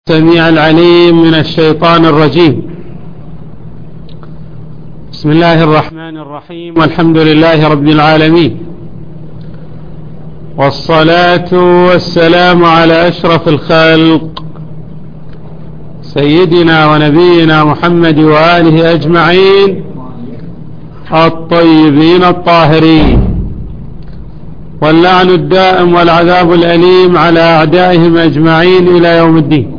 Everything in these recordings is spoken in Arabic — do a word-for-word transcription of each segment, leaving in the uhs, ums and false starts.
السميع العليم من الشيطان الرجيم. بسم الله الرحمن الرحيم، والحمد لله رب العالمين، والصلاة والسلام على أشرف الخلق سيدنا ونبينا محمد وآله أجمعين الطيبين الطاهرين، واللعن الدائم والعذاب الأليم على أعدائهم أجمعين إلى يوم الدين.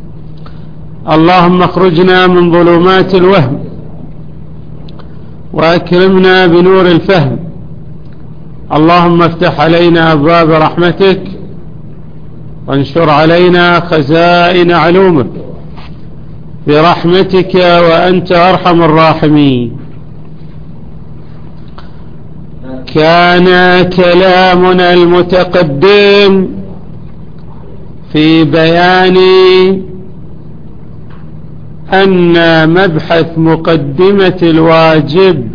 اللهم اخرجنا من ظلمات الوهم وأكرمنا بنور الفهم. اللهم افتح علينا أبواب رحمتك وانشر علينا خزائن علومك برحمتك وأنت أرحم الراحمين. كان كلامنا المتقدم في بيان أن مبحث مقدمة الواجب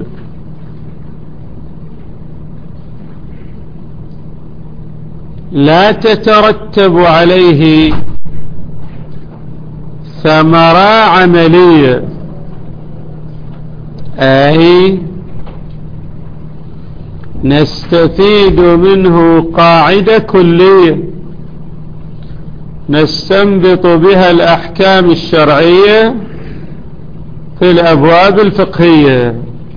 لا تترتب عليه ثمرة عملية، أي نستفيد منه قاعدة كلية نستنبط بها الأحكام الشرعية في الأبواب الفقهية،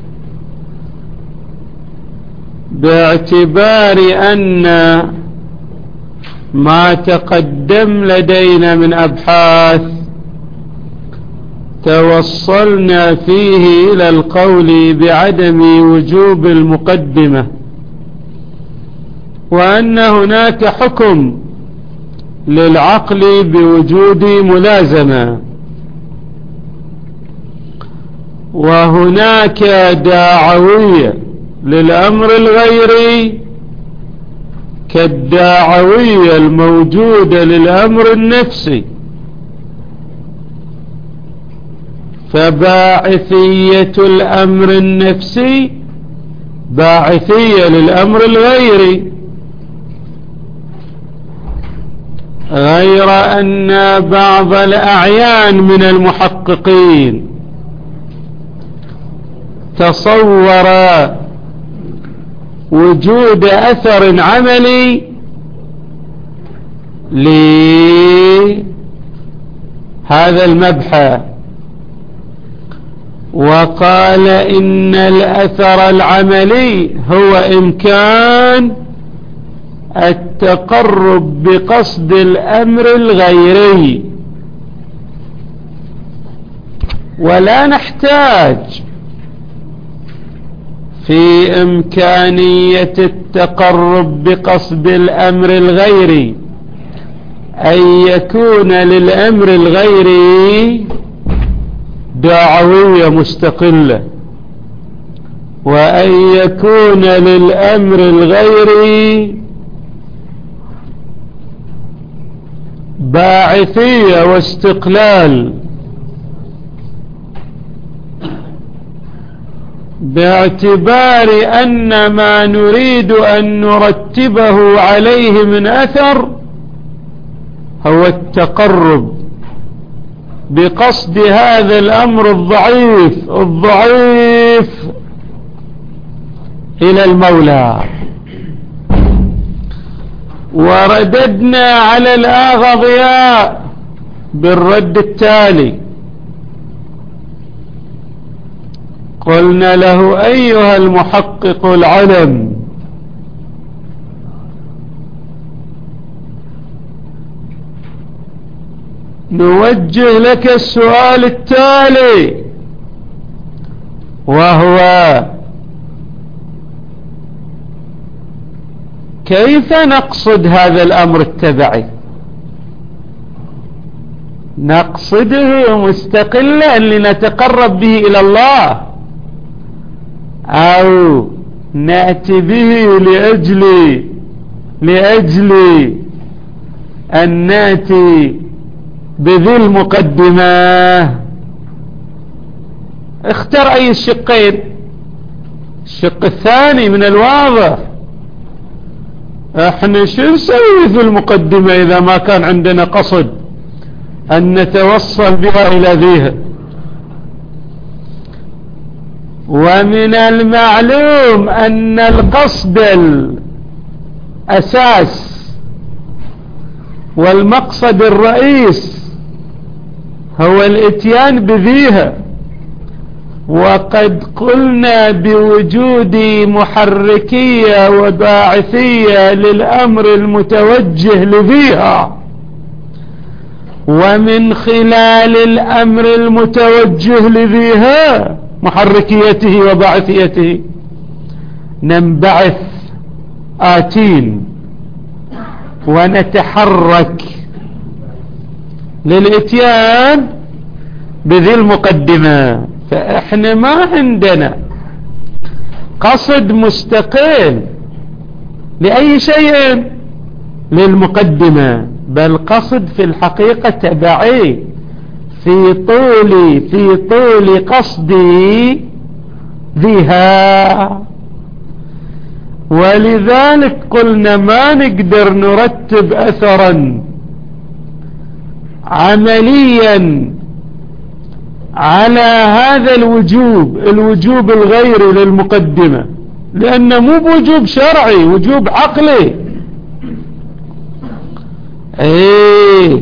باعتبار أن ما تقدم لدينا من أبحاث توصلنا فيه إلى القول بعدم وجوب المقدمة، وأن هناك حكم للعقل بوجود ملازمة، وهناك داعوية للأمر الغيري كالداعوية الموجودة للأمر النفسي. فباعثية الأمر النفسي باعثية للأمر الغيري، غير أن بعض الأعيان من المحققين تصور وجود أثر عملي لهذا المبحث، وقال إن الأثر العملي هو إمكان التقرب بقصد الأمر الغيري، ولا نحتاج في إمكانية التقرب بقصد الأمر الغيري أن يكون للأمر الغيري دعوية مستقلة، وأن يكون للأمر الغيري باعثية واستقلال، باعتبار أن ما نريد أن نرتبه عليه من أثر هو التقرب بقصد هذا الأمر الضعيف الضعيف إلى المولى. ورددنا على الأغضياء بالرد التالي: قلنا له أيها المحقق العلم، نوجه لك السؤال التالي، وهو: كيف نقصد هذا الأمر التبعي؟ نقصده مستقلا لنتقرب به إلى الله، أو نأتي به لأجل لأجل أن نأتي بذي المقدمة؟ اختر أي الشقين. الشق الثاني من الواضح احنا شو نسوي في المقدمة اذا ما كان عندنا قصد أن نتوصل بها إلى ذيها. ومن المعلوم أن القصد الأساس والمقصد الرئيس هو الاتيان بذيها، وقد قلنا بوجود محركية وباعثية للأمر المتوجه لذيها، ومن خلال الأمر المتوجه لذيها محركيته وباعثيته ننبعث آتين ونتحرك للإتيان بذي المقدمة. فإحنا ما عندنا قصد مستقل لأي شيء للمقدمة، بل قصد في الحقيقة تبعي في طول في طول قصدي بها. ولذلك قلنا ما نقدر نرتب أثرا عمليا على هذا الوجوب الوجوب الغيري للمقدمة، لأنه مو بوجوب شرعي، وجوب عقلي. ايه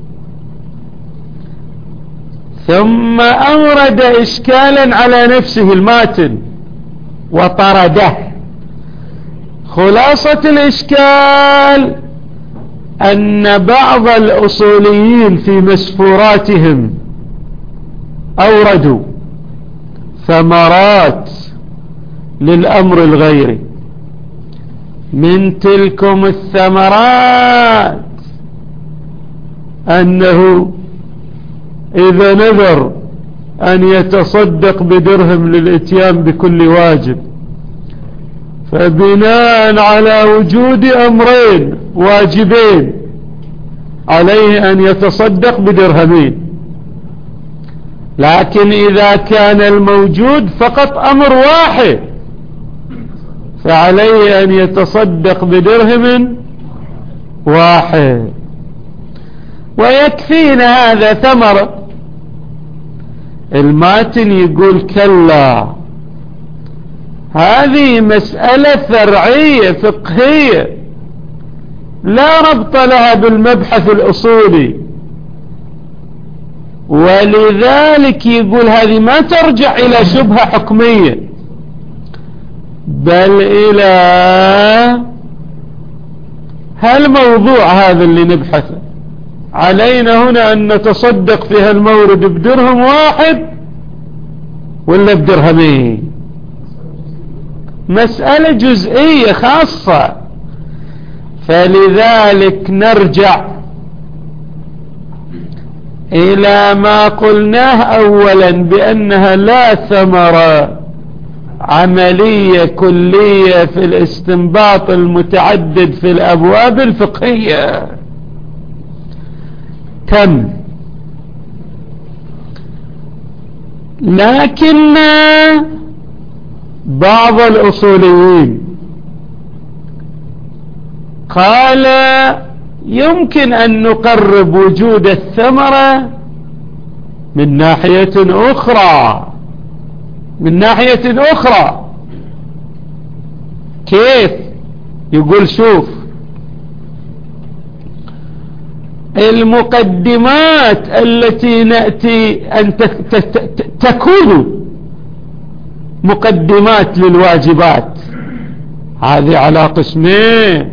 ثم أورد إشكالا على نفسه الماتن وطرده. خلاصة الإشكال أن بعض الأصوليين في مسفوراتهم أوردوا ثمرات للأمر الغيري. من تلكم الثمرات أنه إذا نذر أن يتصدق بدرهم للإتيان بكل واجب، فبناء على وجود أمرين واجبين عليه أن يتصدق بدرهمين. لكن إذا كان الموجود فقط أمر واحد فعليه أن يتصدق بدرهم واحد. ويكفينا هذا ثمرة. الماتن يقول كلا، هذه مسألة فرعية فقهية لا ربط لها بالمبحث الأصولي، ولذلك يقول هذه ما ترجع إلى شبهة حكمية، بل إلى هل موضوع هذا اللي نبحثه. علينا هنا أن نتصدق في هالمورد بدرهم واحد ولا بدرهمين، مسألة جزئية خاصة. فلذلك نرجع إلى ما قلناه أولا بأنها لا ثمرة عملية كلية في الاستنباط المتعدد في الأبواب الفقهية. تم. لكن بعض الأصوليين قال يمكن أن نقرب وجود الثمرة من ناحية أخرى من ناحية أخرى كيف؟ يقول شوف، المقدمات التي نأتي أن تكون مقدمات للواجبات هذه على قسمين،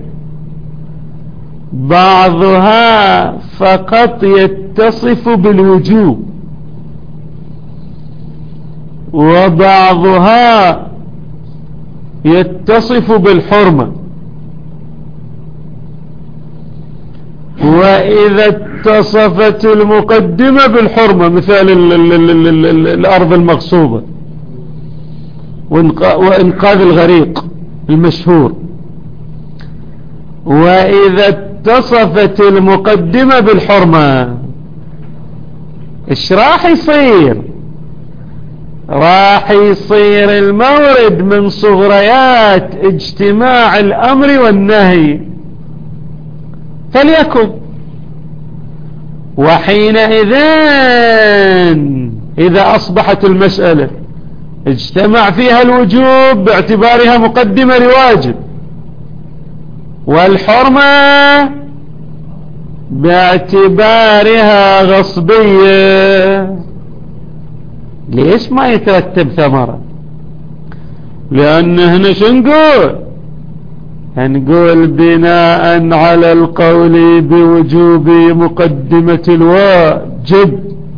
بعضها فقط يتصف بالوجوب، وبعضها يتصف بالحرمة. وإذا اتصفت المقدمة بالحرمة مثال ال ال ال ال ال الأرض المغصوبة وإنقاذ الغريق المشهور، وإذا اتصفت المقدمة بالحرمة إيش راح يصير؟ راح يصير المورد من صغريات اجتماع الأمر والنهي. فليكن وحينئذ إذا أصبحت المسألة اجتمع فيها الوجوب باعتبارها مقدمة لواجب، والحرمة باعتبارها غصبية، ليش ما يترتب ثمرة؟ لأن هنا شو نقول؟ نقول بناء على القول بوجوب مقدمة الواجب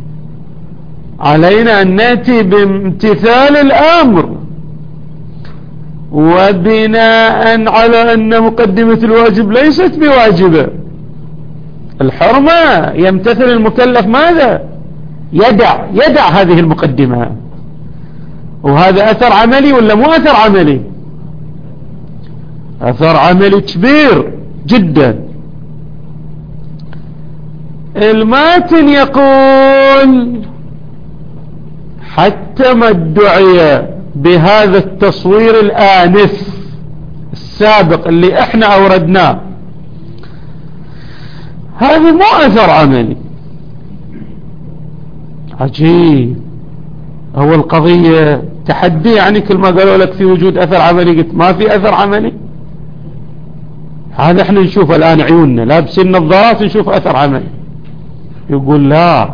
علينا أن نأتي بامتثال الأمر، وبناء على أن مقدمة الواجب ليست بواجبة، الحرمة يمتثل المكلف ماذا؟ يدع يدع هذه المقدمة. وهذا أثر عملي ولا مو أثر عملي؟ أثر عملي كبير جدا. الماتن يقول حتى ما ادعي بهذا التصوير الآنف السابق اللي احنا أوردناه، هذا مو أثر عملي. عجيب، هو القضية تحدي يعني؟ كل ما قالوا لك في وجود أثر عملي قلت ما في أثر عملي. هذا احنا نشوف الآن عيوننا لابسين نظارات نشوف أثر عملي. يقول لا،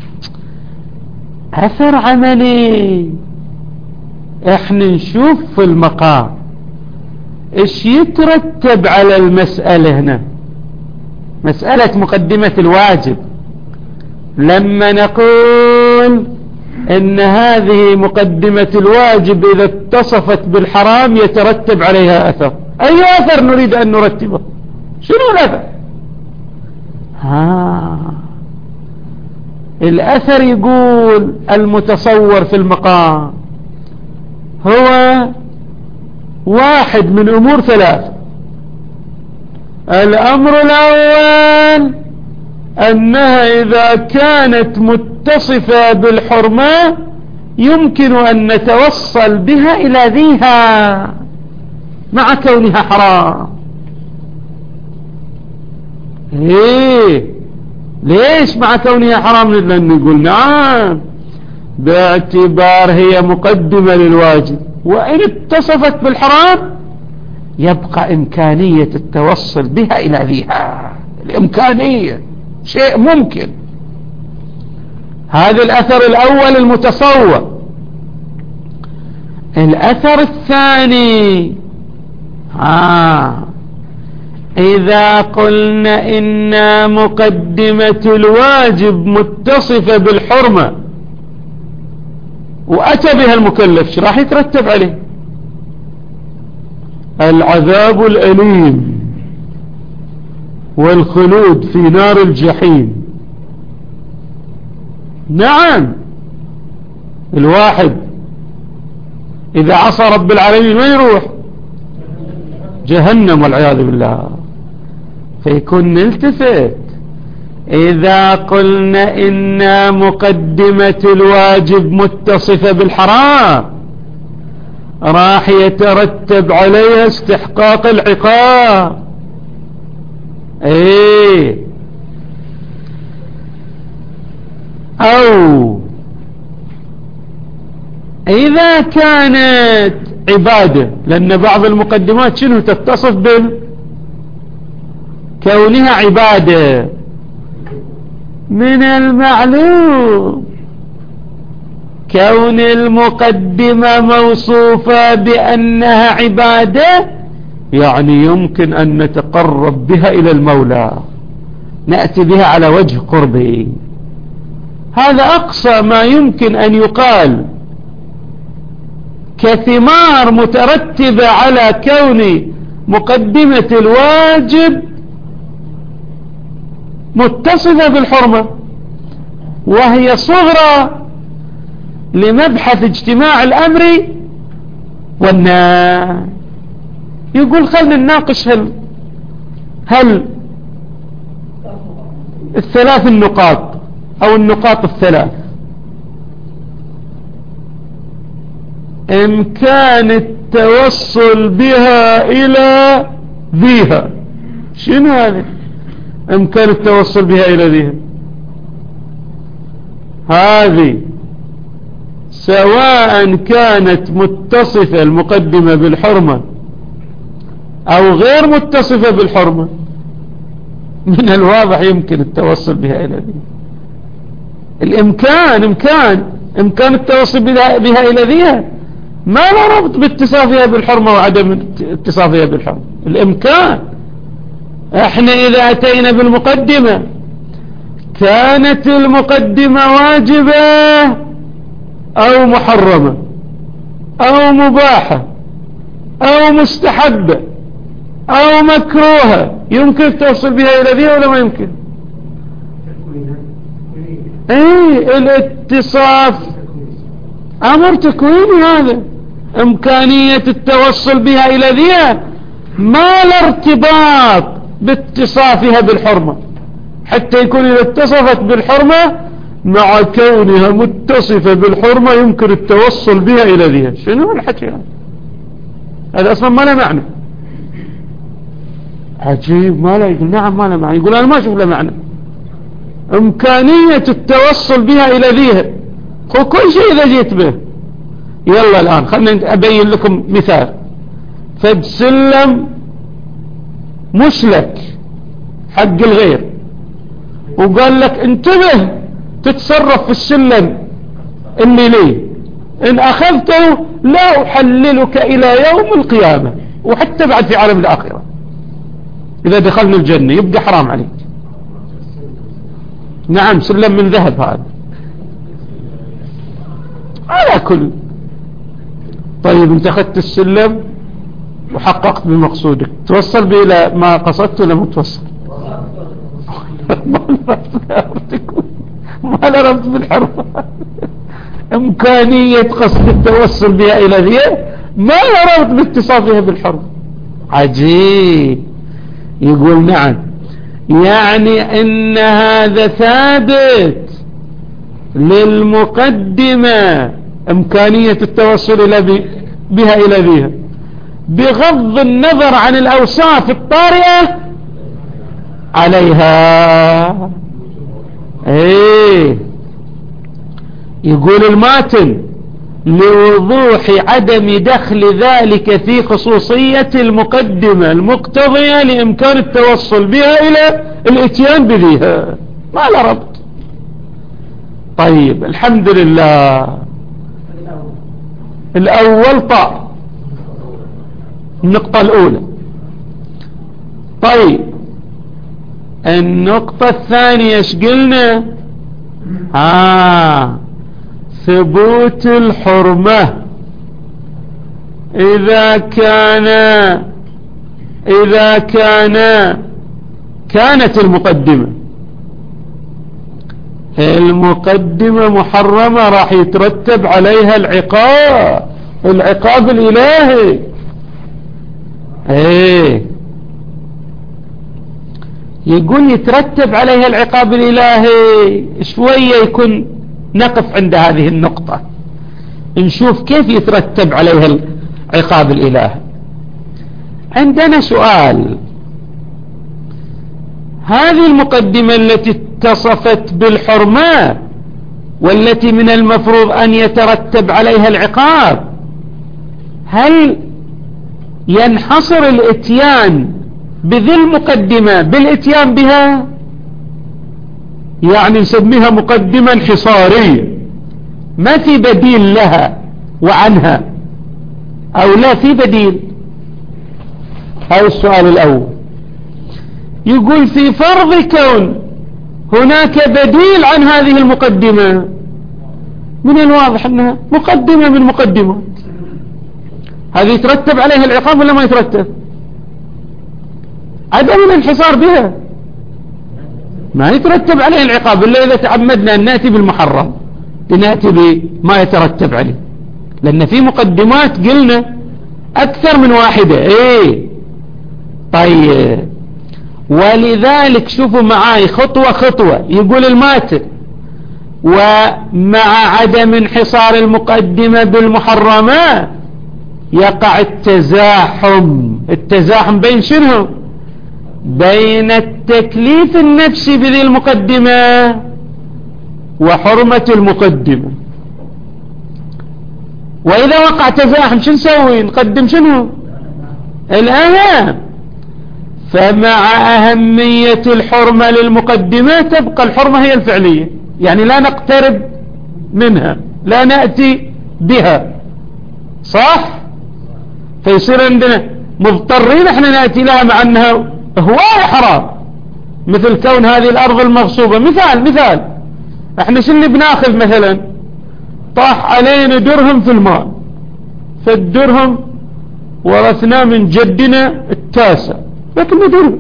أثر عملي احنا نشوف في المقام ايش يترتب على المسألة هنا، مسألة مقدمة الواجب. لما نقول ان هذه مقدمة الواجب اذا اتصفت بالحرام يترتب عليها اثر، اي اثر نريد ان نرتبه؟ شنو الاثر؟ ها الاثر يقول المتصور في المقام هو واحد من امور ثلاثة. الامر الاول انها اذا كانت متصفة بالحرمة يمكن ان نتوصل بها الى ذيها مع كونها حرام. ايه ليش مع كونها حرام؟ لان نقول نعم باعتبار هي مقدمة للواجب، وان اتصفت بالحرام يبقى امكانية التوصل بها الى ذيها، الامكانية شيء ممكن. هذا الاثر الاول المتصور. الاثر الثاني آه اذا قلنا ان مقدمة الواجب متصفة بالحرمة واتى بها المكلف، شو راح يترتب عليه؟ العذاب الأليم والخلود في نار الجحيم. نعم، الواحد إذا عصى رب العالمين وين يروح؟ جهنم والعياذ بالله. فيكون نلتفت إذا قلنا إن مقدمة الواجب متصفة بالحرام راح يترتب عليها استحقاق العقاب. ايه او اذا كانت عبادة، لان بعض المقدمات شنو تتصف بالكونها عبادة، من المعلوم كون المقدمة موصوفة بأنها عبادة يعني يمكن أن نتقرب بها إلى المولى، نأتي بها على وجه قربه. هذا أقصى ما يمكن أن يقال كثمار مترتبة على كون مقدمة الواجب متصفة بالحرمة، وهي صغرى لمبحث اجتماع الأمر والنهي. يقول خلنا نناقش هل هل الثلاث النقاط أو النقاط الثلاث إمكان التوصل بها إلى ذيها. شنو هذا إمكان التوصل بها إلى ذيها؟ هذه سواء كانت متصفة المقدمة بالحرمة أو غير متصفة بالحرمة، من الواضح يمكن التوصل بها إلى ذي. الإمكان إمكان إمكان التوصل بها, بها إلى ذي، ما لا ربط باتصافها بالحرمة وعدم اتصافها بالحرمة. الإمكان، احنا إذا أتينا بالمقدمة كانت المقدمة واجبة أو محرمة أو مباحة أو مستحبة أو مكروهة، يمكن التوصل بها إلى ذي ولا ما يمكن؟ ايه الاتصاف أمر تكويني، هذا إمكانية التوصل بها إلى ذي ما الارتباط باتصافها بالحرمة، حتى يكون إذا اتصفت بالحرمة مع كونها متصفة بالحرمة يمكن التوصل بها إلى ذي. شنو الحكي هذا؟ هذا أصلا ما له معنى. عجيب، ما له. يقول نعم ما له معنى، يقول أنا ما أشوف له معنى. إمكانية التوصل بها إلى ذيها كل شيء إذا جيت به. يلا الآن خلنا أبين لكم مثال. فد سلم مسلك حق الغير، وقال لك انتبه تتصرف في السلم اللي لي، إن أخذته لا أحللك إلى يوم القيامة، وحتى بعد في عالم الآخرة إذا دخلنا الجنة يبقى حرام عليك. نعم سلم من ذهب هذا على كل. طيب انت اخذت السلم وحققت بمقصودك، توصل به الى ما قصدت ولا ما توصل؟ ما لا ربط بالحرمة. امكانية قصد التوصل بها الى ذي ما لا ربط باتصافها بالحرمة. عجيب. يقول نعم، يعني ان هذا ثابت للمقدمة امكانية التوصل الى بها الى بها بغض النظر عن الاوصاف الطارئة عليها. ايه يقول الماتن لوضوح عدم دخل ذلك في خصوصية المقدمة المقتضية لإمكان التوصل بها إلى الاتيان بذيها، ما لا ربط. طيب الحمد لله. الأول طاء، النقطة الأولى. طيب النقطة الثانية ايش قلنا؟ آه ثبوت الحرمة. إذا كان إذا كان كانت المقدمة المقدمة محرمة راح يترتب عليها العقاب، العقاب الإلهي. ايه يقول يترتب عليها العقاب الإلهي. شوية يكون نقف عند هذه النقطة نشوف كيف يترتب عليها العقاب الإلهي. عندنا سؤال، هذه المقدمة التي اتصفت بالحرمة والتي من المفروض أن يترتب عليها العقاب، هل ينحصر الاتيان بذي المقدمة بالاتيان بها؟ يعني نسميها مقدمة انحصارية ما في بديل لها وعنها، أو لا في بديل؟ هذا السؤال الأول. يقول في فرض كون هناك بديل عن هذه المقدمة، من الواضح أنها مقدمة من مقدمات، هذه يترتب عليها العقاب ولا ما يترتب؟ عدم الانحصار بها ما يترتب عليه العقاب إلا إذا تعمدنا أن نأتي بالمحرم لنأتي بما يترتب عليه، لأن في مقدمات قلنا أكثر من واحدة. إيه طيب، ولذلك شوفوا معاي خطوة خطوة. يقول الماتن ومع عدم انحصار المقدمة بالمحرمات يقع التزاحم. التزاحم بين شنو؟ بين التكليف النفسي بذي المقدمة وحرمة المقدمة. وإذا وقع تزاحم شو نسوي؟ نقدم شنو؟ الأهم. فمع أهمية الحرمة للمقدمة تبقى الحرمة هي الفعلية، يعني لا نقترب منها، لا نأتي بها، صح؟ فيصير عندنا مضطرين احنا نأتي لها مع أنها هواية حرام، مثل كون هذه الأرض المغصوبة. مثال مثال احنا شو اللي بناخذ؟ مثلا طاح علينا درهم في المال، فالدرهم ورثناه من جدنا التاسع، لكن درهم،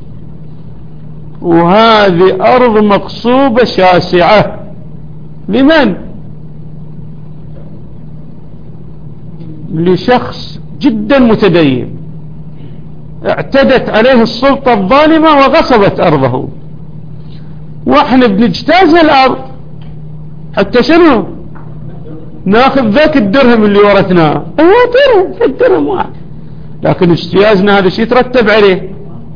وهذه أرض مغصوبة شاسعة. لمن؟ لشخص جدا متدين اعتدت عليه السلطة الظالمة وغصبت أرضه، واحنا بنجتاز الأرض حتى شنو؟ ناخذ ذاك الدرهم اللي ورثناه. هو درهم، الدرهم واحد، لكن اجتيازنا هذا شيء يترتب عليه،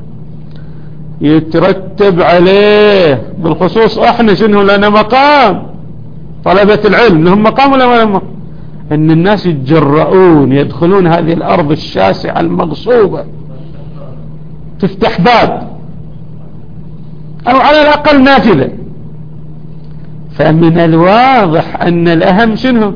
يترتب عليه بالخصوص احنا شنو لنا مقام طلبة العلم، لهم مقام ولا ما لهم مقام؟ ان الناس يتجرؤون يدخلون هذه الارض الشاسعة المغصوبة، تفتح باب او على الاقل نافذة. فمن الواضح ان الاهم شنو؟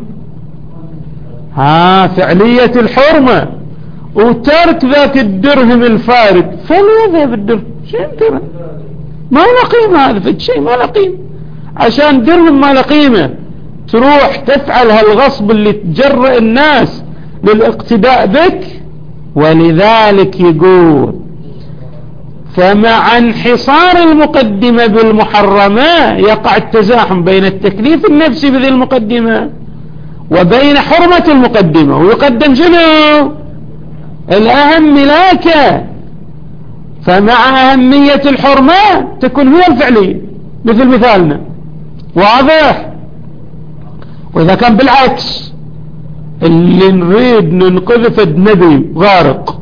ها فعلية الحرمة وترك ذاك الدرهم الفارد. فليذهب الدرهم، شيء درهم ما له قيمة، هذا في شيء ما له قيمة، عشان درهم ما له قيمة تروح تفعل هالغصب اللي تجرئ الناس للاقتداء بك. ولذلك يقول فمع انحصار المقدمة بالمحرمة يقع التزاحم بين التكليف النفسي بذي المقدمة وبين حرمة المقدمة، ويقدم شنو؟ الأهم ملاكة. فمع أهمية الحرمة تكون هي الفعلية مثل مثالنا، واضح؟ وإذا كان بالعكس اللي نريد ننقذ فد نبي غارق،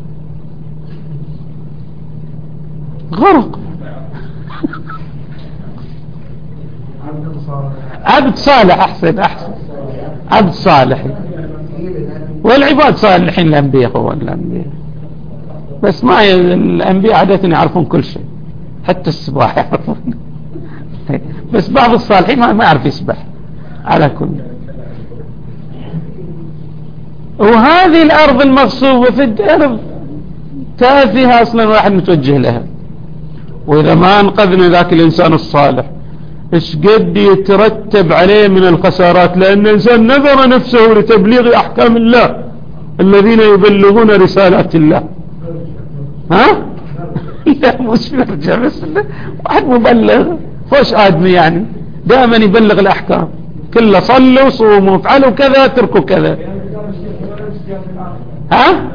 غرق عبد صالح، أحسن أحسن عبد صالح، والعباد صالحين الأنبياء، هو الأنبياء بس ما ي... الأنبياء عادة يعرفون كل شيء، حتى السباح يعرفون بس بعض الصالحين ما يعرف يسبح على كل. وهذه الأرض المغصوبة في الأرض تافهة أصلا واحد متوجه لها، وإذا ما أنقذنا ذاك الإنسان الصالح إيش قد يترتب عليه من الخسارات، لأن الإنسان نذر نفسه لتبليغ أحكام الله الذين يبلغون رسالات الله. ها؟ لا مش نرجع، بس واحد مبلغ فوش آدمي يعني دائما يبلغ الأحكام، كله صلوا صوموا فعلوا كذا تركوا كذا. ها؟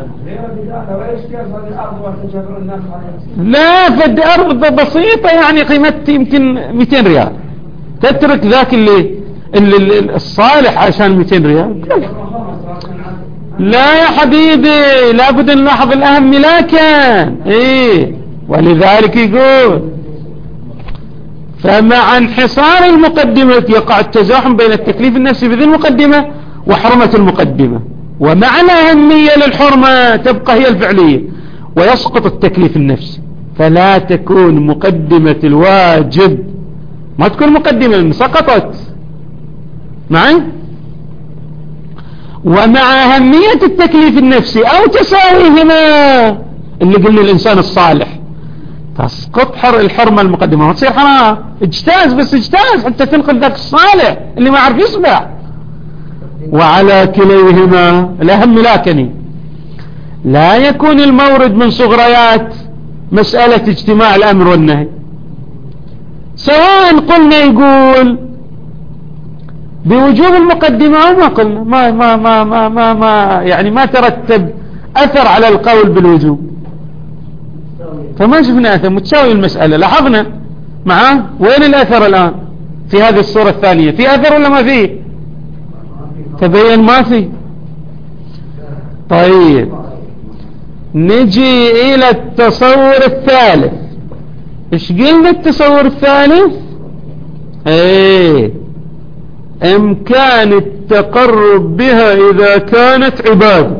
لا فد أرض بسيطة يعني قيمتها يمكن مئتين ريال، تترك ذاك اللي, اللي الصالح عشان مئتين ريال؟ لا يا حبيبي، لابد أن نلاحظ الأهم ملاكا. إيه ولذلك يقول فمع انحصار المقدمة يقع التزاحم بين التكليف النفسي بذي المقدمة وحرمة المقدمة، ومع الأهمية للحرمة تبقى هي الفعلية ويسقط التكليف النفسي، فلا تكون مقدمة الواجب، ما تكون مقدمة سقطت معي. ومع أهمية التكليف النفسي أو تساويهما اللي قلنا الإنسان الصالح تسقط حر الحرمة المقدمة وتصير حرام. اجتاز بس اجتاز حتى تنقل ذاك الصالح اللي ما عرف يسبح. وعلى كليهما الأهم لكني لا يكون المورد من صغريات مسألة اجتماع الأمر والنهي، سواء قلنا يقول بوجوب المقدمة أو ما قلنا، ما ما ما ما ما, ما يعني ما ترتب أثر على القول بالوجوب، فما شفنا أثر، متساوي المسألة. لاحظنا معاه وين الأثر الآن في هذه الصورة الثانية؟ في أثر ولا ما فيه؟ تبين ما فيه. طيب نجي إلى التصور الثالث. إيش قلنا التصور الثالث؟ ايه امكان التقرب بها اذا كانت عبادة.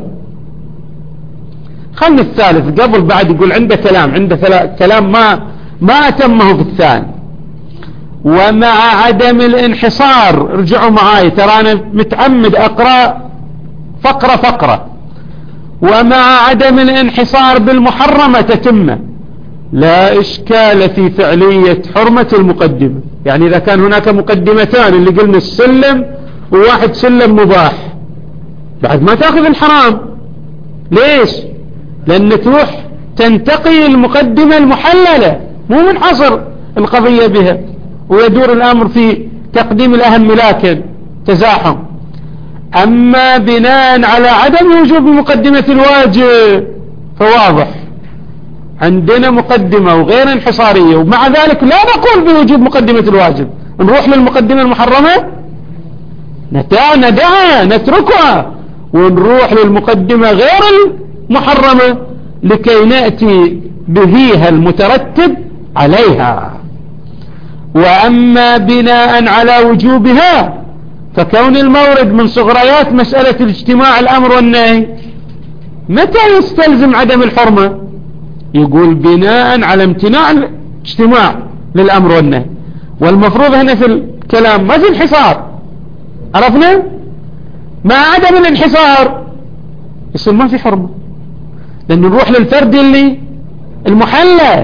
خلنا الثالث قبل بعد يقول عنده كلام، عنده كلام ما ما اتمه في الثاني. ومع عدم الانحصار، رجعوا معاي ترى انا متعمد اقرأ فقرة فقرة. ومع عدم الانحصار بالمحرمة تتمه، لا اشكال في فعلية حرمة المقدمة. يعني اذا كان هناك مقدمتان اللي قلنا السلم وواحد سلم مباح، بعد ما تاخذ الحرام. ليش؟ لان تروح تنتقي المقدمة المحللة، مو منحصر القضية بها، ويدور الامر في تقديم الاهم لكن تزاحم. اما بناء على عدم وجوب مقدمة الواجب فواضح عندنا مقدمة وغير انحصارية، ومع ذلك لا نقول بوجوب مقدمة الواجب. نروح للمقدمة المحرمة ندعها ندعها نتركها، ونروح للمقدمة غير المحرمة لكي نأتي بهيها المترتب عليها. وأما بناء على وجوبها فكون المورد من صغريات مسألة الاجتماع الأمر والنهي، متى يستلزم عدم الحرمة؟ يقول بناء على امتناع الاجتماع للأمر والنهي. والمفروض هنا في الكلام ما في انحصار، عرفنا؟ مع عدم الانحصار يصير ما في حرمة، لأنه نروح للفرد اللي المحلى.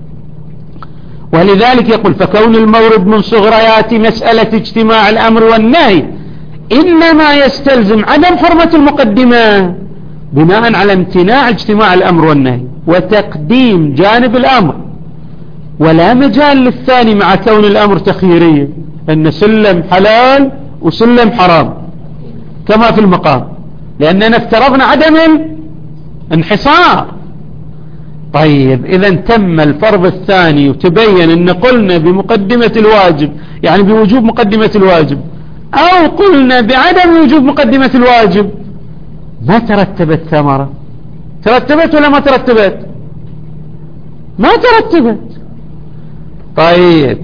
ولذلك يقول فكون المورد من صغريات مسألة اجتماع الأمر والنهي إنما يستلزم عدم حرمة المقدمة بناء على امتناع اجتماع الأمر والنهي وتقديم جانب الأمر، ولا مجال للثاني مع كون الأمر تخييريا، أن سلم حلال وسلم حرام كما في المقام، لأننا افترضنا عدم الانحصار. طيب إذا تم الفرض الثاني وتبين أن قلنا بمقدمة الواجب يعني بوجوب مقدمة الواجب، أو قلنا بعدم وجوب مقدمة الواجب، ما ترتبت ثمرة؟ ترتبت ولا ما ترتبت؟ ما ترتبت. طيب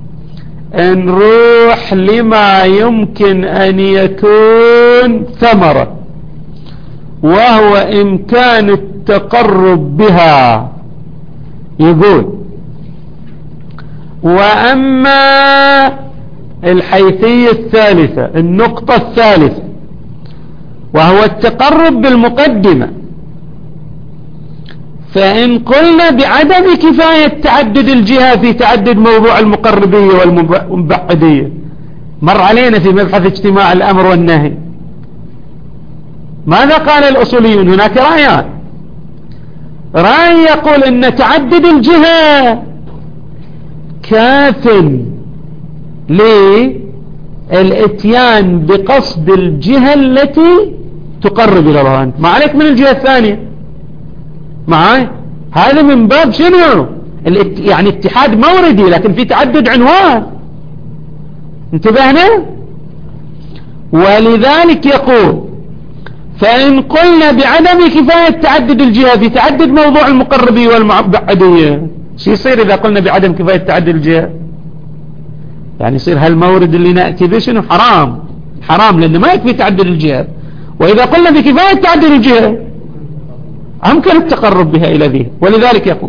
نروح لما يمكن أن يكون ثمرة، وهو إمكان التقرب بها. يقول وأما الحيثية الثالثة، النقطة الثالثة، وهو التقرب بالمقدمة، فإن قلنا بعدم كفاية تعدد الجهة في تعدد موضوع المقربية والمبعدية، مر علينا في مبحث اجتماع الأمر والنهي. ماذا قال الأصوليون؟ هناك رأيان. رأي يقول إن تعدد الجهة كاف للاتيان بقصد الجهة التي تقرب إلى الله. أنت ما عليك من الجهة الثانية معاي؟ هذا من باب شنو؟ يعني اتحاد موردي لكن في تعدد عنوان. انتبهنا؟ ولذلك يقول فإن قلنا بعدم كفاية تعدد الجهة في تعدد موضوع المقربية والمبعدية، شو يصير إذا قلنا بعدم كفاية تعدد الجهة؟ يعني يصير هالمورد اللي نأتي به شنو؟ حرام حرام، لأنه ما يكفي تعدد الجهة. وإذا قلنا بكفاية تعدد الجهة أمكن التقرب بها إلى ذي. ولذلك يقول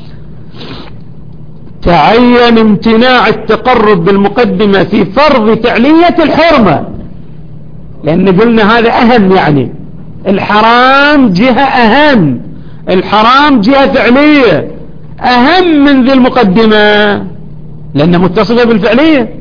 تعين امتناع التقرب بالمقدمة في فرض فعلية الحرمة، لأن قلنا هذا أهم، يعني الحرام جهة أهم، الحرام جهة فعلية أهم من ذي المقدمة لأنها متصلة بالفعلية،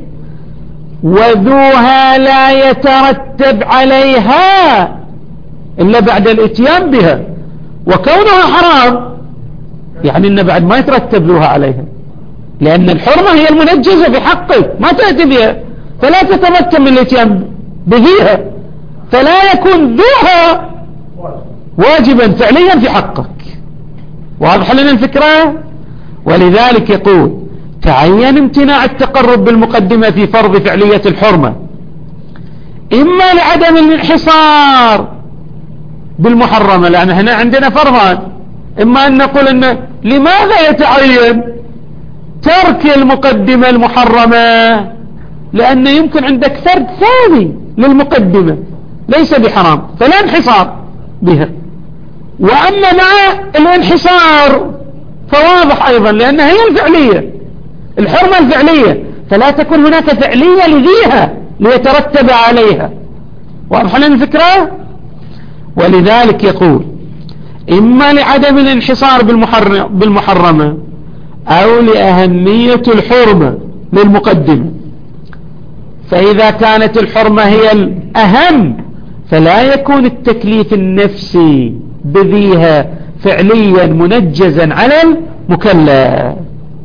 وذوها لا يترتب عليها إلا بعد الاتيان بها، وكونها حرام يعني إن بعد ما يترتب ذوها عليها، لأن الحرمة هي المنجزة في حقك ما تأتي بها، فلا تتمكن من الاتيان بذيها، فلا يكون ذوها واجبا فعليا في حقك. واضح لنا الفكرة؟ ولذلك يقول تعين امتناع التقرب بالمقدمة في فرض فعلية الحرمة، إما لعدم الانحصار بالمحرمة، لأن هنا عندنا فرضان، إما أن نقول أن لماذا يتعين ترك المقدمة المحرمة لأن يمكن عندك فرد ثاني للمقدمة ليس بحرام فلا انحصار بها. وأما مع الانحصار فواضح أيضا لأنها هي الفعلية الحرمة الفعلية فلا تكون هناك فعلية لذيها ليترتب عليها. واضح لنا الفكرة؟ ولذلك يقول إما لعدم الانحصار بالمحرمة أو لأهمية الحرمة للمقدمة. فإذا كانت الحرمة هي الأهم فلا يكون التكليف النفسي بذيها فعليا منجزا على المكلف.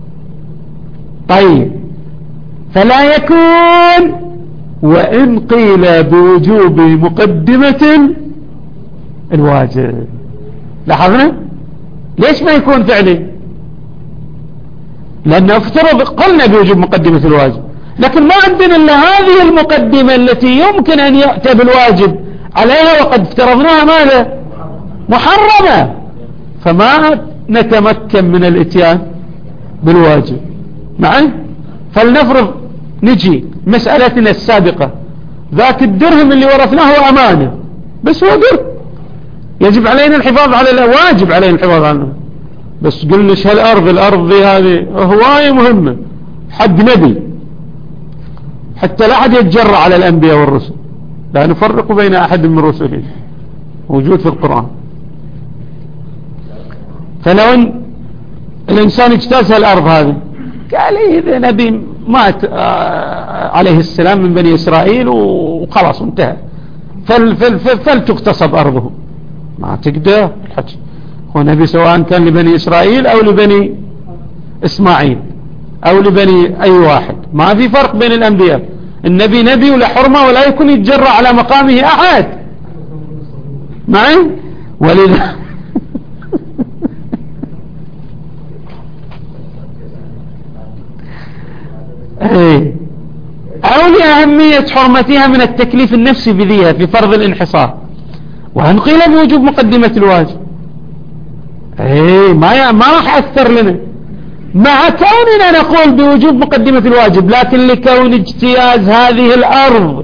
طيب فلا يكون وإن قيل بوجوب مقدمة الواجب. لاحظنا ليش ما يكون فعلي؟ لأنه افترض قلنا بوجوب مقدمة الواجب لكن ما عندنا إلا هذه المقدمة التي يمكن أن يأتى بالواجب عليها وقد افترضناها ماذا؟ محرمة فما نتمكن من الاتيان بالواجب معي. فلنفرض نجي مسألتنا السابقة ذاك الدرهم اللي ورثناه أمانة بس هو درهم يجب علينا الحفاظ على الواجب علينا الحفاظ عنه بس قلناش هالأرض الأرض دي هذه هواية مهمة حق نبي حتى لا أحد يتجرع على الأنبياء والرسل لا نفرق بين أحد من رسله موجود في القرآن. فلو ان الإنسان اجتاز هالأرض هذه قال إذا نبي مات عليه السلام من بني إسرائيل وخلاص انتهى فل فل فل فلتغتصب أرضه ما تقدر الحج هو نبي سواء كان لبني إسرائيل أو لبني إسماعيل أو لبني أي واحد ما في فرق بين الأنبياء. النبي نبي ولا حرمة ولا يكون يتجرى على مقامه أحد معي. ولذا أو لأهمية حرمتها من التكليف النفسي بذيها في فرض الانحصار. وأن قيل بوجوب مقدمة الواجب ايه ما ما راح أثر لنا مع كوننا نقول بوجوب مقدمة الواجب لكن لكون اجتياز هذه الأرض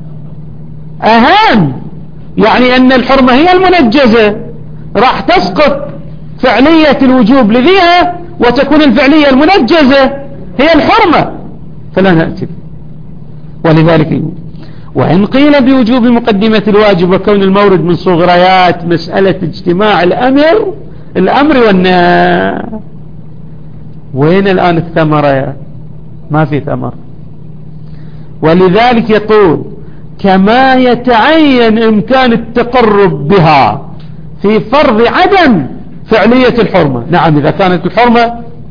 أهم يعني أن الحرمة هي المنجزة راح تسقط فعلية الوجوب لذيها وتكون الفعلية المنجزة هي الحرمة فلا نأتي. ولذلك يقول وإن قيل بوجوب مقدمة الواجب وكون المورد من صغريات مسألة اجتماع الأمر الأمر والنهي وين الآن الثمرة؟ ما في ثمر. ولذلك يقول كما يتعين إمكان التقرب بها في فرض عدم فعلية الحرمة. نعم إذا كانت الحرمة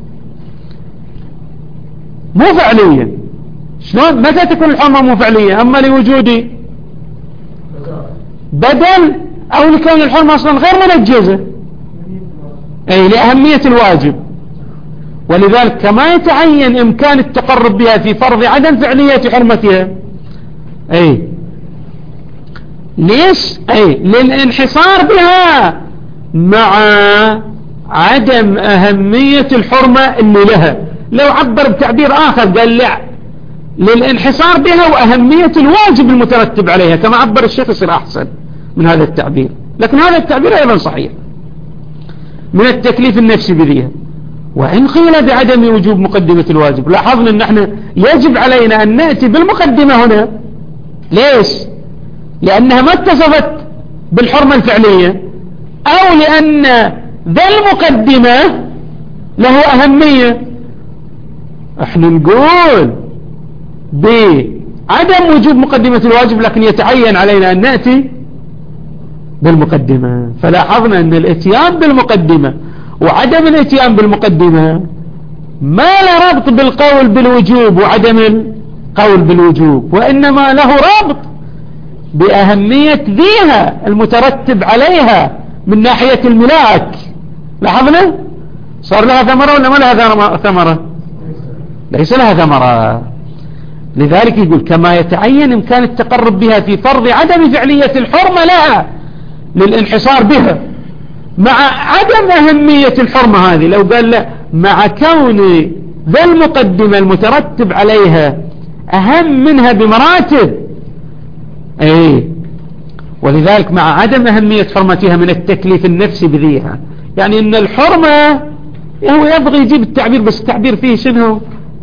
مو فعلية شلون متى تكون الحرمة مو فعلية؟ أما لوجود بدل أو لكون الحرمة أصلا غير منجزة أي لأهمية الواجب. ولذلك كما يتعين إمكان التقرب بها في فرض عدم فعلية حرمتها أي ليش أي للانحصار بها مع عدم أهمية الحرمة اللي لها. لو عبر بتعبير آخر قال لا للانحصار بها وأهمية الواجب المترتب عليها كما عبر الشيخ يصير أحسن من هذا التعبير. لكن هذا التعبير أيضا صحيح من التكليف النفسي بذيها. وإن قيل بعدم وجوب مقدمة الواجب لاحظنا أن احنا يجب علينا أن نأتي بالمقدمة هنا. ليش؟ لأنها ما اتصفت بالحرمة الفعلية أو لأن ذا المقدمة له أهمية. احنا نقول بعدم وجوب مقدمة الواجب لكن يتعين علينا أن نأتي بالمقدمة. فلاحظنا أن الاتيان بالمقدمة وعدم الاتيان بالمقدمة ما له ربط بالقول بالوجوب وعدم القول بالوجوب وإنما له ربط بأهمية ذيها المترتب عليها من ناحية الملاك. لاحظنا صار لها ثمرة ولا ما لها ثمرة؟ ليس لها ثمرة. لذلك يقول كما يتعين إمكان التقرب بها في فرض عدم فعلية الحرمة لها للانحصار بها مع عدم أهمية الحرمة هذه. لو قال لا مع كون ذا المقدمة المترتب عليها أهم منها بمراتب. أي ولذلك مع عدم أهمية حرمتها من التكليف النفسي بذيها، يعني إن الحرمة هو يبغي يجيب التعبير، بس التعبير فيه شنو؟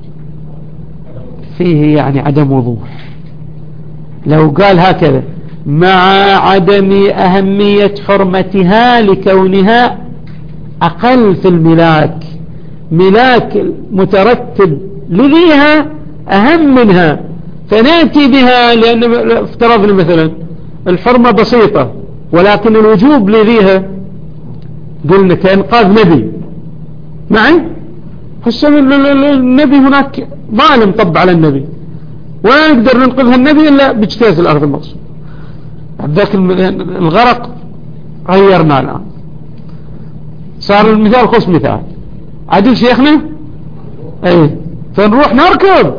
فيه يعني عدم وضوح. لو قال هكذا مع عدم أهمية حرمتها لكونها أقل في الملاك، ملاك مترتب لذيها أهم منها، فنأتي بها لأن افترضنا مثلا الحرمة بسيطة ولكن الوجوب لذيها قلنا كإنقاذ نبي معي، حسن النبي هناك ظالم طب على النبي، ولا نقدر ننقذها النبي إلا باجتاز الأرض المقصود. ذاك الغرق غيرنا الآن، صار المثال خص مثال عدل شيخنا. ايه فنروح نركب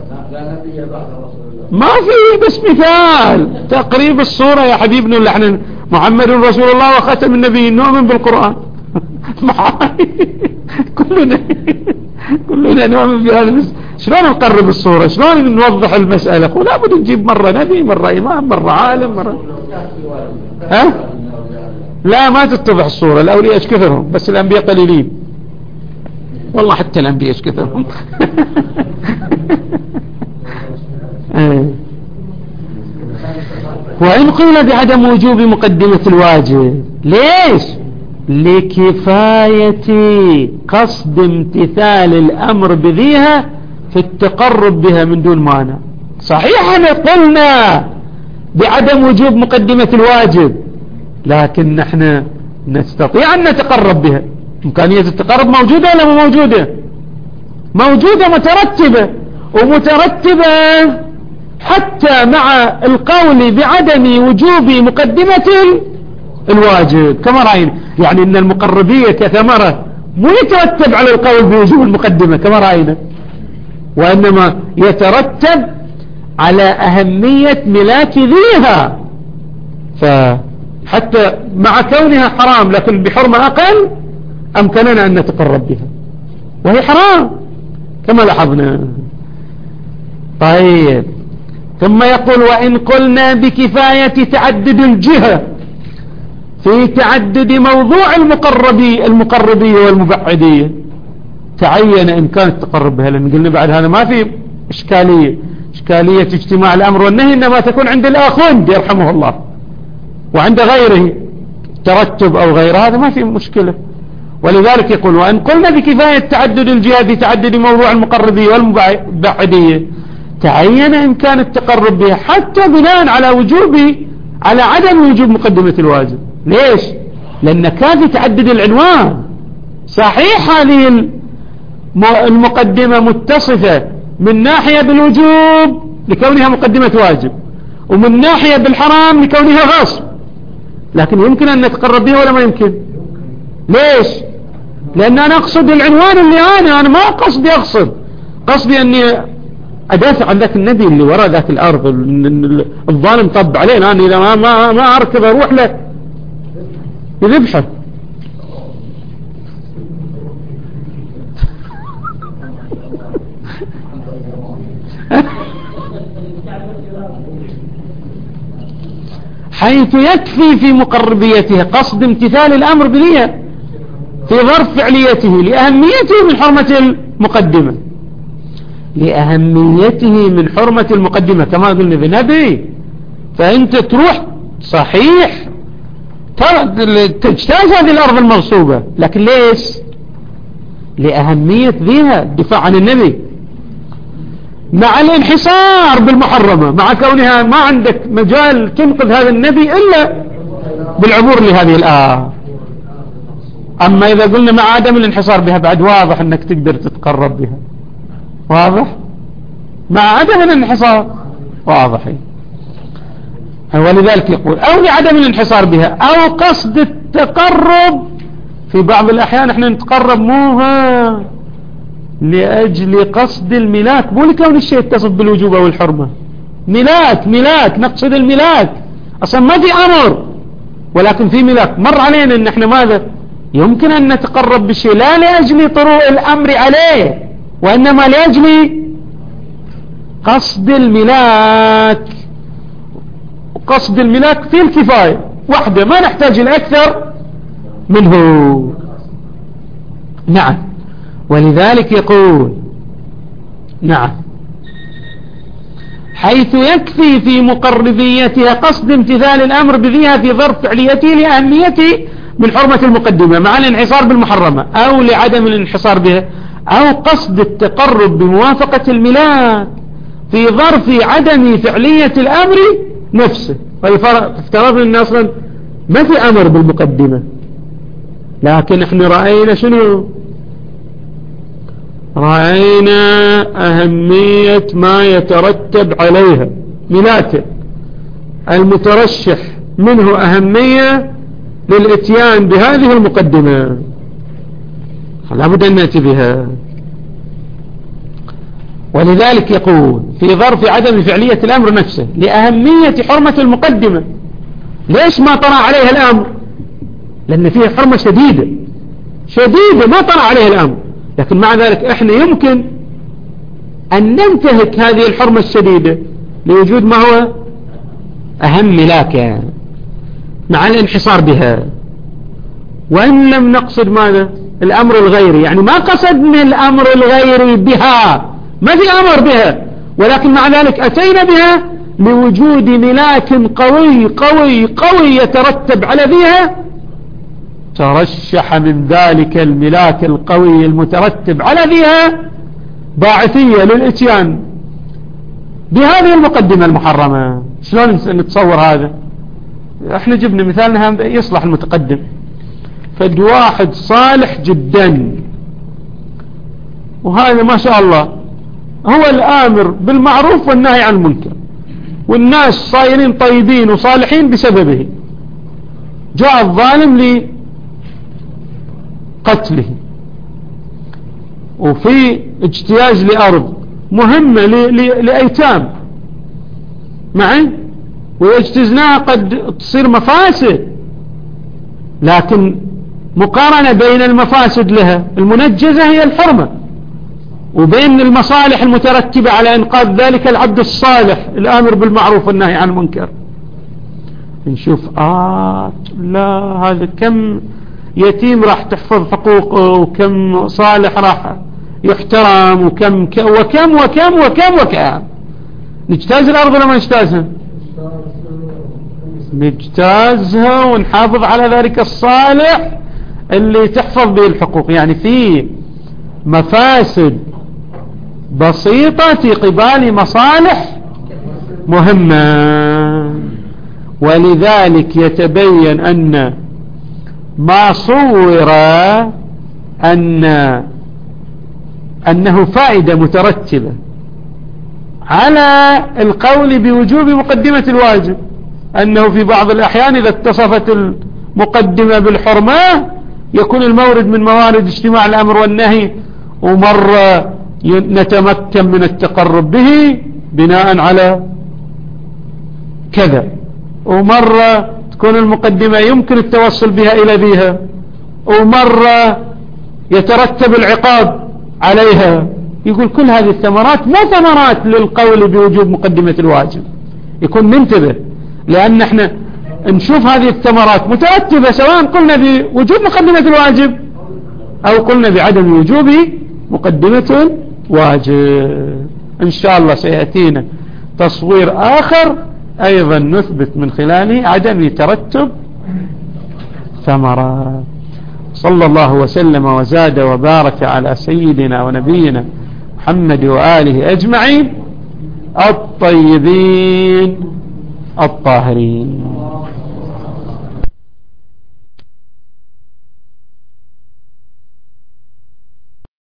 ما في، بس مثال تقريب الصورة يا حبيبنا، اللي احنا محمد رسول الله وختم النبي نؤمن بالقرآن كلنا كلنا نؤمن بهذا، بس شلون نقرب الصورة، شلون نوضح المسألة؟ لا بد نجيب مرة نبي مرة إمام مرة عالم مرة ها؟ لا ما تتضح الصورة، الأولياء ايش كثرهم، بس الأنبياء قليلين والله، حتى الأنبياء ايش كثرهم وإن قيل بعدم وجوب مقدمة الواجب، ليش؟ لكفاية قصد امتثال الأمر بذيها في التقرب بها من دون مانع. صحيح أنا قلنا بعدم وجوب مقدمة الواجب، لكن نحن نستطيع أن نتقرب بها، إمكانية التقرب موجودة ولا مو موجودة؟ موجودة، مترتبة، ومترتبة حتى مع القول بعدم وجوب مقدمة الواجب كما رأينا. يعني إن المقربية كثمرة مو يترتب على القول بوجوب المقدمة كما رأينا، وإنما يترتب على أهمية ملاك ذيها، فحتى مع كونها حرام لكن بحرمة أقل أمكننا أن نتقرب بها، وهي حرام كما لاحظنا. طيب ثم يقول وإن قلنا بكفاية تعدد الجهة في تعدد موضوع المقربي المقربية والمبعدية، تعين إمكان التقرب بها، لأن قلنا بعد هذا ما في إشكالية، إشكالية اجتماع الأمر والنهي إنما تكون عند الآخوين يرحمه الله، وعند غيره ترتب أو غير هذا ما في مشكلة. ولذلك يقول وإن قلنا بكفاية تعدد الجهة في تعدد موضوع المقربية والمبعدية، تعين إمكان التقرب بها حتى بناء على وجوب على عدم وجوب مقدمة الواجب. ليش؟ لأن كان في تعدد العنوان. صحيح هذه المقدمة متصفة من ناحية بالوجوب لكونها مقدمة واجب، ومن ناحية بالحرام لكونها غصب، لكن يمكن أن نتقرب بها ولا ما يمكن؟ ليش؟ لأن أنا أقصد العنوان اللي أنا أنا ما قصدي أقصد قصدي أني أدافع عن ذاك النبي اللي وراء ذاك الأرض الظالم طب علينا، أنا إذا ما, ما, ما أركب أروح له يذبحه. حيث يكفي في مقربيته قصد امتثال الأمر بنية في ظرف فعليته لأهميته من حرمة المقدمة، لأهميته من حرمة المقدمة كما قلنا بنبي. فأنت تروح صحيح تجتاز هذه الأرض المغصوبة، لكن ليش؟ لأهمية ذيها الدفاع عن النبي، مع الانحصار بالمحرمة، مع كونها ما عندك مجال تنقذ هذا النبي إلا بالعبور لهذه الآية. أما إذا قلنا مع عدم الانحصار بها بعد واضح أنك تقدر تتقرب بها، واضح؟ مع عدم الانحصار واضح. ولذلك يقول أو لعدم الانحصار بها أو قصد التقرب. في بعض الأحيان احنا نتقرب موها لأجل قصد الملاك، مو لكون الشيء يتصف بالوجوب أو الحرمة. ملاك ملاك نقصد الملاك، أصلا ما في أمر ولكن في ملاك. مر علينا أن احنا ماذا يمكن أن نتقرب بالشيء لا لأجل طروء الأمر عليه، وإنما لأجل قصد الملاك، وقصد الملاك فيه الكفاية وحده، ما نحتاج الأكثر منه. نعم، ولذلك يقول نعم حيث يكفي في مقربيتها قصد امتثال الأمر بذيها في ظرف فعليته لأهميته من حرمة المقدمة مع الانحصار بالمحرمة أو لعدم الانحصار بها، أو قصد التقرب بموافقة الملاك في ظرف عدم فعلية الأمر نفسه. فافترضنا أن أصلا ما في أمر بالمقدمة، لكن احنا رأينا شنو؟ رأينا أهمية ما يترتب عليها ملاك المترشح منه أهمية للإتيان بهذه المقدمة، لا بد أن نأتي بها. ولذلك يقول في ظرف عدم فعلية الأمر نفسه لأهمية حرمة المقدمة. ليش ما طرأ عليها الأمر؟ لأن فيها حرمة شديدة شديدة ما طرأ عليها الأمر، لكن مع ذلك احنا يمكن أن ننتهك هذه الحرمة الشديدة لوجود ما هو أهم ملاك مع الانحصار بها. وإن لم نقصد ماذا؟ الأمر الغيري، يعني ما قصدنا الأمر الغيري بها، ما في أمر بها، ولكن مع ذلك أتينا بها لوجود ملاك قوي قوي قوي يترتب على ذيها، ترشح من ذلك الملاك القوي المترتب على ذيها باعثية للإتيان بهذه المقدمة المحرمة. شلون نتصور هذا؟ احنا جبنا مثالنا يصلح المتقدم. فد واحد صالح جدا، وهذا ما شاء الله هو الآمر بالمعروف والنهي عن المنكر، والناس صايرين طيبين وصالحين بسببه. جاء الظالم لقتله، وفي اجتياز لأرض مهمة لأيتام معي، ويجتزناها قد تصير مفاسد، لكن مقارنة بين المفاسد لها المنجزة هي الحرمة، وبين المصالح المترتبة على إنقاذ ذلك العبد الصالح الآمر بالمعروف والنهي عن المنكر، نشوف آه لا هذا كم يتيم راح تحفظ حقوقه، وكم صالح راح يحترم، وكم وكم وكم وكم وكم. نجتاز الأرض ولا ما نجتازها؟ نجتازها ونحافظ على ذلك الصالح اللي تحفظ به الحقوق. يعني في مفاسد بسيطة في قبال مصالح مهمة. ولذلك يتبين أن ما صور أن أنه فائدة مترتبة على القول بوجوب مقدمة الواجب، أنه في بعض الأحيان إذا اتصفت المقدمة بالحرمة يكون المورد من موارد اجتماع الأمر والنهي، ومرة نتمكن من التقرب به بناء على كذا، ومرة تكون المقدمة يمكن التوصل بها إلى بها، ومرة يترتب العقاب عليها. يقول كل هذه الثمرات ما ثمرات للقول بوجوب مقدمة الواجب. يكون منتبه، لأن احنا نشوف هذه الثمرات مترتبة سواء قلنا بوجوب مقدمة الواجب أو قلنا بعدم وجوب مقدمة الواجب. إن شاء الله سيأتينا تصوير آخر أيضا نثبت من خلاله عدم ترتب ثمرات. صلى الله وسلم وزاد وبارك على سيدنا ونبينا محمد وآله أجمعين الطيبين الطاهرين.